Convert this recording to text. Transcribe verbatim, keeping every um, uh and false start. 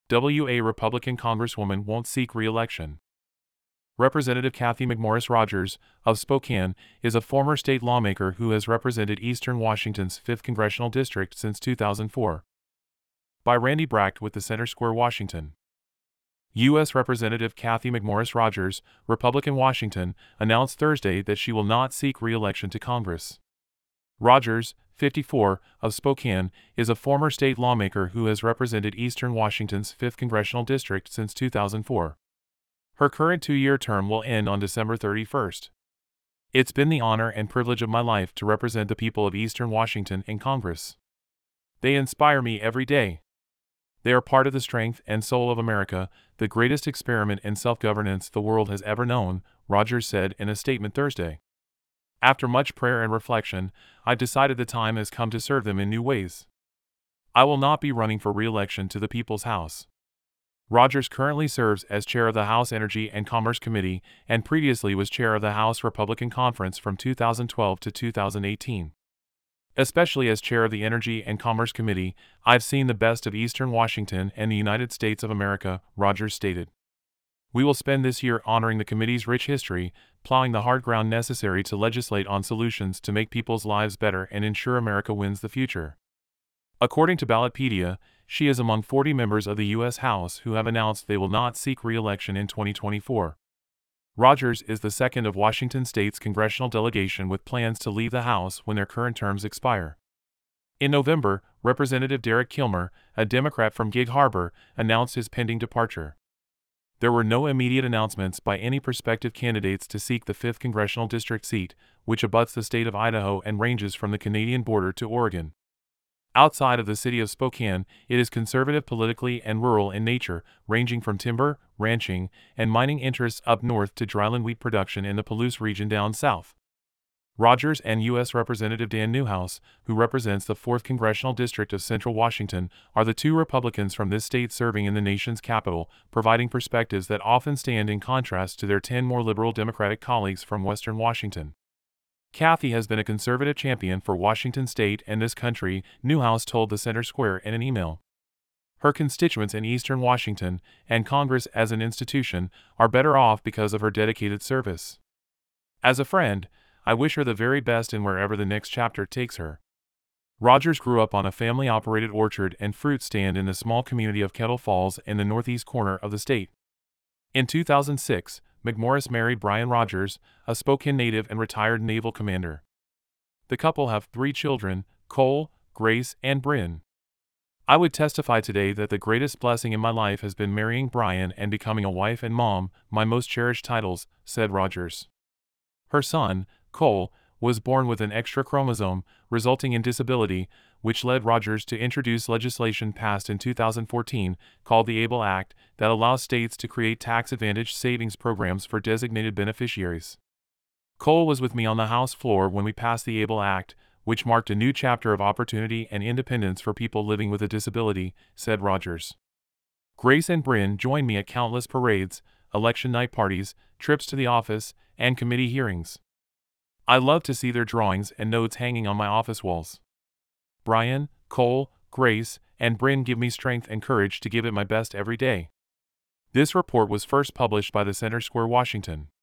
W A Republican Congresswoman won't seek re-election. Representative Cathy McMorris Rodgers, of Spokane, is a former state lawmaker who has represented Eastern Washington's fifth Congressional District since two thousand four. By Randy Bracht with the Center Square, Washington. U S Representative Cathy McMorris Rodgers, Republican, Washington, announced Thursday that she will not seek re-election to Congress. Rodgers, fifty-four, of Spokane, is a former state lawmaker who has represented Eastern Washington's fifth Congressional District since two thousand four. Her current two-year term will end on December thirty-first. It's been the honor and privilege of my life to represent the people of Eastern Washington in Congress. They inspire me every day. They are part of the strength and soul of America, the greatest experiment in self-governance the world has ever known, Rodgers said in a statement Thursday. After much prayer and reflection, I've decided the time has come to serve them in new ways. I will not be running for re-election to the People's House. Rodgers currently serves as chair of the House Energy and Commerce Committee and previously was chair of the House Republican Conference from two thousand twelve to two thousand eighteen. Especially as chair of the Energy and Commerce Committee, I've seen the best of Eastern Washington and the United States of America, Rodgers stated. We will spend this year honoring the committee's rich history, plowing the hard ground necessary to legislate on solutions to make people's lives better and ensure America wins the future. According to Ballotpedia, she is among forty members of the U S House who have announced they will not seek re-election in twenty twenty-four. Rodgers is the second of Washington State's congressional delegation with plans to leave the House when their current terms expire. In November, Representative Derek Kilmer, a Democrat from Gig Harbor, announced his pending departure. There were no immediate announcements by any prospective candidates to seek the fifth Congressional District seat, which abuts the state of Idaho and ranges from the Canadian border to Oregon. Outside of the city of Spokane, it is conservative politically and rural in nature, ranging from timber, ranching, and mining interests up north to dryland wheat production in the Palouse region down south. Rodgers and U S Representative Dan Newhouse, who represents the fourth Congressional District of Central Washington, are the two Republicans from this state serving in the nation's capital, providing perspectives that often stand in contrast to their ten more liberal Democratic colleagues from Western Washington. Cathy has been a conservative champion for Washington State and this country, Newhouse told the Center Square in an email. Her constituents in Eastern Washington, and Congress as an institution, are better off because of her dedicated service. As a friend, I wish her the very best in wherever the next chapter takes her. Rodgers grew up on a family-operated orchard and fruit stand in the small community of Kettle Falls in the northeast corner of the state. In two thousand six, McMorris married Brian Rodgers, a Spokane native and retired naval commander. The couple have three children, Cole, Grace, and Bryn. I would testify today that the greatest blessing in my life has been marrying Brian and becoming a wife and mom, my most cherished titles, said Rodgers. Her son, Cole, was born with an extra chromosome, resulting in disability, which led Rodgers to introduce legislation passed in two thousand fourteen, called the ABLE Act, that allows states to create tax-advantaged savings programs for designated beneficiaries. Cole was with me on the House floor when we passed the ABLE Act, which marked a new chapter of opportunity and independence for people living with a disability, said Rodgers. Grace and Bryn joined me at countless parades, election night parties, trips to the office, and committee hearings. I love to see their drawings and notes hanging on my office walls. Brian, Cole, Grace, and Bryn give me strength and courage to give it my best every day. This report was first published by the Center Square, Washington.